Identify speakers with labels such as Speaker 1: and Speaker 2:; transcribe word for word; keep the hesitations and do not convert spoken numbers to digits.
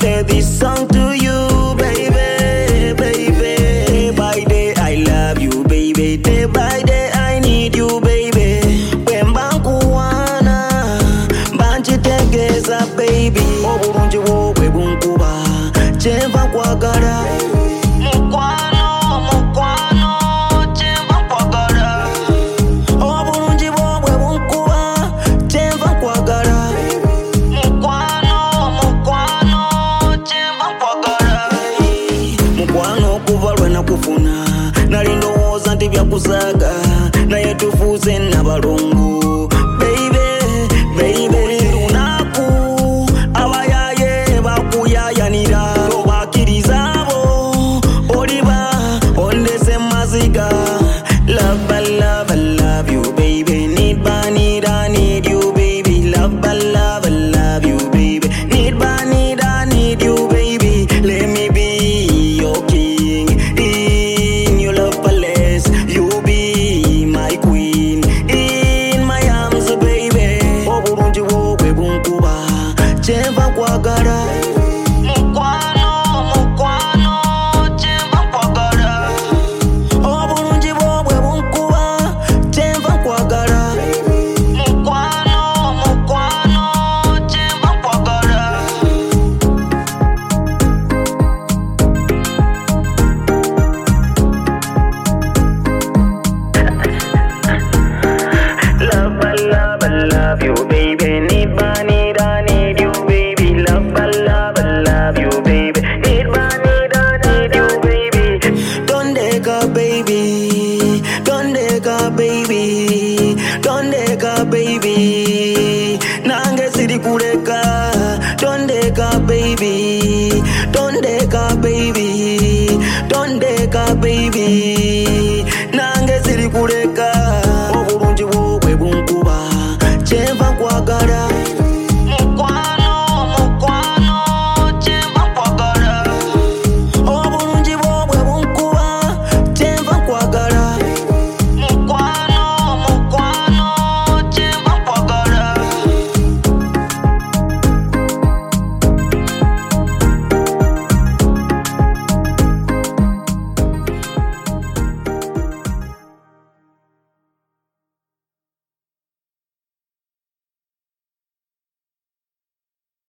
Speaker 1: play this song to you, baby, baby. By day I love you, baby. Day by day I need you, baby. When bankuwana, banchi tegeza, baby. Oburunji wowe bunkuba, chemba kwagara. Mukwano, mukwano, chemba kwagara. Oburunji wowe bunkuba, chemba kwagara. Mukwano, mukwano, chemba kwagara. Mukwano kuva lwena kufuna, nalindowooza nti byakuzaga, naye tufuuse nabalungu, baby, baby. Lunaku abayaye bakuyayanira, tobakiriza abo oliba ondese maziga. Love, I love, I love you, baby. Need by need, I need you, baby. Love, I love, I love you, baby. Need by need, I need you, baby. Let me be your king in your love palace. You be my queen in my arms, baby. Oburunji wowe bunkuba, chemba kwagara. Mukwano, mukwano, chemba kwagara. Oburunji wowe bunkuba, chemba kwagara. Mukwano, mukwano, chemba kwagara. Love, I love, I love you, baby. Need by need, I need you, baby. Love, I love, I love you, baby. Need by need, I need you, baby. Don't deka, baby. Don't deka, baby. Don't deka, baby. Nange siri kureka. Don't deka, baby. Don't deka, baby. Don't deka, baby. Nange siri kureka. Oburunji wowe bunkuba, chemba kwagara.